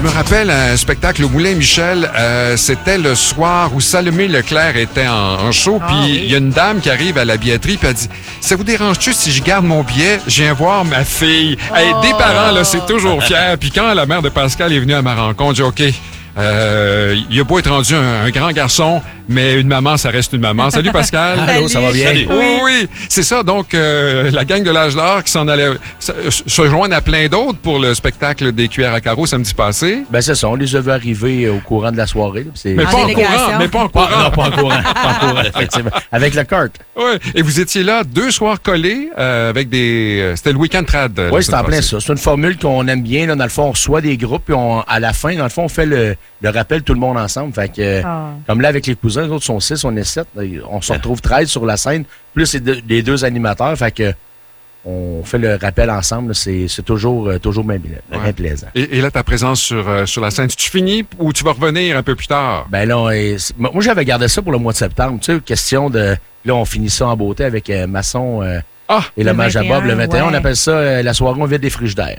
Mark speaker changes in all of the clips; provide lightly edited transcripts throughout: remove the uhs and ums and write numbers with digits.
Speaker 1: me rappelle un spectacle au Moulin Michel. C'était le soir où Salomé Leclerc était en show. Puis il y a une dame qui arrive à la billetterie puis elle dit « Ça vous dérange-tu si je garde mon billet? Je viens voir ma fille. Hey, des parents, là, c'est toujours fier. Puis quand la mère de Pascal est venue à ma rencontre, j'ai dit « OK, il a beau être rendu un grand garçon, mais une maman, ça reste une maman. » Salut Pascal.
Speaker 2: Allô, ça va bien?
Speaker 1: Salut. Oui, c'est ça. Donc, la gang de l'âge d'or qui s'en allait se joindre à plein d'autres pour le spectacle des cuillères à carreaux samedi passé.
Speaker 2: Ben c'est ça, on les a vus arriver au courant de la soirée.
Speaker 1: Mais pas en courant, mais pas en courant.
Speaker 2: Non, pas en courant, pas en courant, effectivement. Avec le kart.
Speaker 1: Oui, et vous étiez là 2 soirs collés avec des... C'était le week-end trad.
Speaker 2: Oui, c'est en plein ça. C'est une formule qu'on aime bien. Là. Dans le fond, on reçoit des groupes, puis à la fin, dans le fond, on fait le rappel tout le monde ensemble. Fait que, comme là, avec les cousins, les autres sont 6, on est 7. On se retrouve 13 sur la scène, plus les 2 animateurs. Fait que on fait le rappel ensemble. C'est toujours bien plaisant.
Speaker 1: Et là, ta présence sur la scène, tu finis ou tu vas revenir un peu plus tard?
Speaker 2: Ben là, moi, j'avais gardé ça pour le mois de septembre. Tu sais, question de... Là, on finit ça en beauté avec Masson et l'hommage à Bob le 21. Ouais. On appelle ça la soirée, on vide des frigidaires.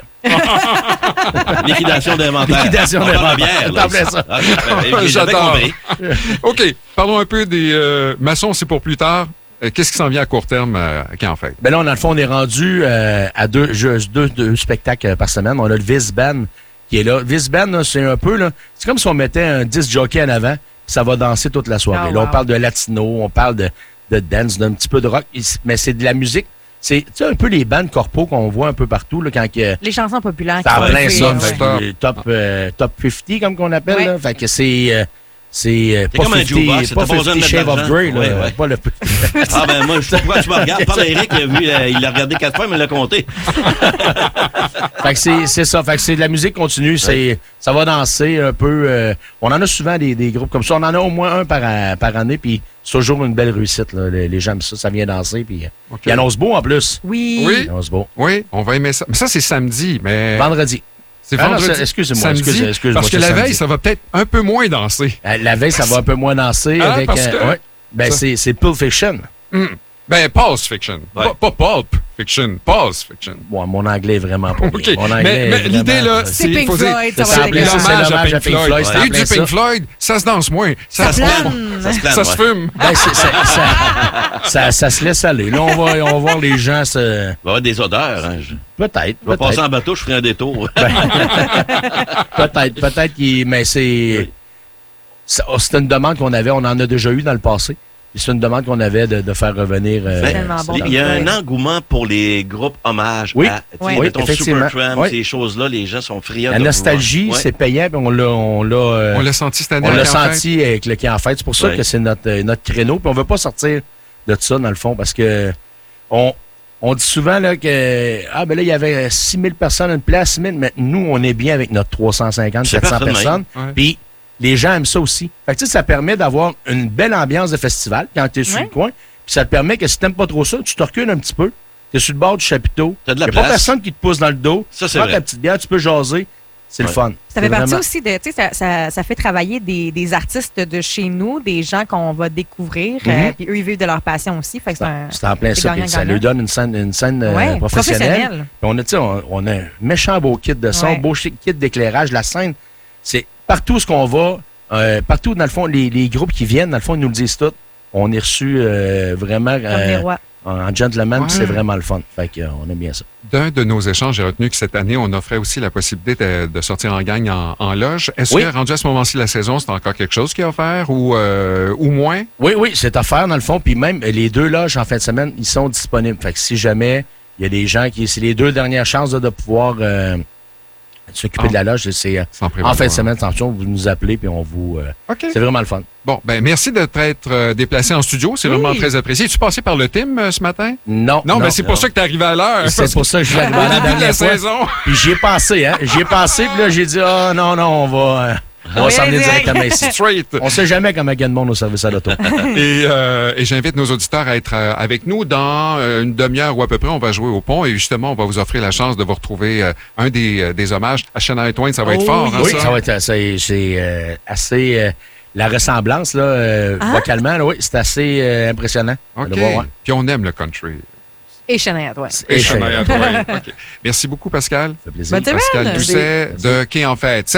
Speaker 3: Liquidation d'inventaire.
Speaker 2: Liquidation d'inventaire.
Speaker 3: C'est
Speaker 2: ça.
Speaker 1: J'adore. OK, parlons un peu des... Masson, c'est pour plus tard. Qu'est-ce qui s'en vient à court terme qui en fait?
Speaker 2: Ben là, dans le fond, on est rendu à deux spectacles par semaine. On a le Viz Band qui est là. Viz Band, là, c'est un peu... là, c'est comme si on mettait un disc jockey en avant, ça va danser toute la soirée. Là, on parle de latino, on parle de dance, d'un petit peu de rock, mais c'est de la musique. C'est un peu les bandes corpo qu'on voit un peu partout. Là, quand
Speaker 4: les chansons populaires.
Speaker 2: C'est en plein ça. Top 50, comme qu'on appelle.
Speaker 4: Ouais.
Speaker 2: Là. Fait que c'est pas
Speaker 3: comme un jukebox,
Speaker 2: pas 50 Shades of Grey.
Speaker 3: Ouais.
Speaker 2: Pas le...
Speaker 3: Ah ben moi, je sais pourquoi tu me regardes. Parle à Eric, il l'a regardé 4 fois, mais il l'a compté.
Speaker 2: Fait que c'est ça. Fait que c'est de la musique continue. Ça va danser un peu. On en a souvent des groupes comme ça. On en a au moins un par année, puis c'est toujours une belle réussite. Là. Les gens aiment ça. Ça vient danser, puis il annonce beau en plus.
Speaker 4: Oui.
Speaker 1: Oui.
Speaker 2: Il annonce beau.
Speaker 1: Oui, on va aimer ça. Mais ça, c'est samedi, mais...
Speaker 2: Vendredi.
Speaker 1: C'est vendredi.
Speaker 2: Excusez-moi.
Speaker 1: Parce que la veille, ça va peut-être un peu moins danser.
Speaker 2: La veille, ça va un peu moins danser. Avec,
Speaker 1: parce que...
Speaker 2: ouais. Ben, c'est Pulp Fiction.
Speaker 1: Ben, Pulse Fiction.
Speaker 3: Ouais.
Speaker 1: Pas Pulp Fiction. Pulse Fiction.
Speaker 2: Bon, mon anglais est vraiment pas bien.
Speaker 1: OK.
Speaker 2: Mon anglais
Speaker 1: Mais l'idée, là,
Speaker 4: c'est Pink Floyd. Ça va
Speaker 2: c'est l'hommage à Pink Floyd.
Speaker 1: Et du Pink Floyd, ça se danse moins. Ça se
Speaker 3: plane,
Speaker 1: fume.
Speaker 2: Ben, ça se laisse aller. Là, on va voir les gens se...
Speaker 3: Il va y avoir des odeurs. Hein.
Speaker 2: Peut-être.
Speaker 3: Je vais passer en bateau, je ferai un détour.
Speaker 2: Peut-être mais c'est une demande qu'on avait. On en a déjà eu dans le passé. C'est une demande qu'on avait de faire revenir...
Speaker 3: il y a un engouement pour les groupes hommages.
Speaker 2: Oui,
Speaker 3: mettons
Speaker 2: effectivement.
Speaker 3: Supertramp, ces choses-là, les gens sont friands.
Speaker 2: La nostalgie, c'est payant. On
Speaker 1: l'a senti cette année.
Speaker 2: On l'a senti avec le Qui en fête. C'est pour ça que c'est notre créneau. Puis on ne veut pas sortir de ça, dans le fond, parce que on dit souvent là, que ben là, il y avait 6 000 personnes à une place, mais nous, on est bien avec notre 350, 400 personnes. Puis les gens aiment ça aussi. Fait que, tu sais, ça permet d'avoir une belle ambiance de festival quand tu es sur le coin. Puis ça te permet que si tu n'aimes pas trop ça, tu te recules un petit peu. Tu es sur le bord du chapiteau. Il n'y a pas personne qui te pousse dans le dos.
Speaker 3: Ça, c'est
Speaker 2: prends ta petite bière, tu peux jaser. C'est le fun.
Speaker 4: Ça fait partie aussi de, tu sais, ça fait travailler des artistes de chez nous, des gens qu'on va découvrir, puis eux, ils vivent de leur passion aussi. Fait que
Speaker 2: c'est en plein ça. Ça lui donne une scène professionnelle. Puis on a un méchant beau kit de son, beau kit d'éclairage. La scène, c'est partout ce qu'on va, partout, dans le fond, les groupes qui viennent, dans le fond, ils nous le disent tout. On est reçus vraiment en gentleman, puis c'est vraiment le fun. Fait qu'on aime bien ça.
Speaker 1: D'un de nos échanges, j'ai retenu que cette année, on offrait aussi la possibilité de sortir en gang en loge. Est-ce que, rendu à ce moment-ci de la saison, c'est encore quelque chose qui est offert ou moins? Oui,
Speaker 2: c'est offert dans le fond. Puis même les 2 loges en fin de semaine, ils sont disponibles. Fait que si jamais il y a des gens c'est les 2 dernières chances de pouvoir s'occuper de la loge, c'est en fin de semaine, attention, vous nous appelez puis on vous... C'est vraiment le fun.
Speaker 1: Bon, ben merci de t'être déplacé en studio. C'est vraiment très apprécié. Es-tu passé par le team ce matin?
Speaker 2: Non.
Speaker 1: Non, mais c'est pour ça que tu es arrivé à l'heure.
Speaker 2: C'est pour ça que je suis arrivé à la dernière saison. Puis j'y ai pensé, hein. J'y ai pensé, puis là, j'ai dit, non, on va... On va s'emmener directement ici.
Speaker 1: Straight.
Speaker 2: On ne sait jamais comment il y a de monde au service à l'auto.
Speaker 1: Et j'invite nos auditeurs à être avec nous dans une demi-heure ou à peu près. On va jouer au pont et justement, on va vous offrir la chance de vous retrouver un des hommages à Shania Twain. Ça va être fort, hein,
Speaker 2: oui,
Speaker 1: ça?
Speaker 2: Ça va être assez... la ressemblance, là, vocalement, oui, c'est assez impressionnant.
Speaker 1: OK. Puis on aime le country.
Speaker 4: Et Shania Twain.
Speaker 1: Et Shania Twain. Okay. Merci beaucoup, Pascal.
Speaker 2: Ça fait plaisir.
Speaker 4: Bonne semaine.
Speaker 1: Pascal Doucet de Qui en fête.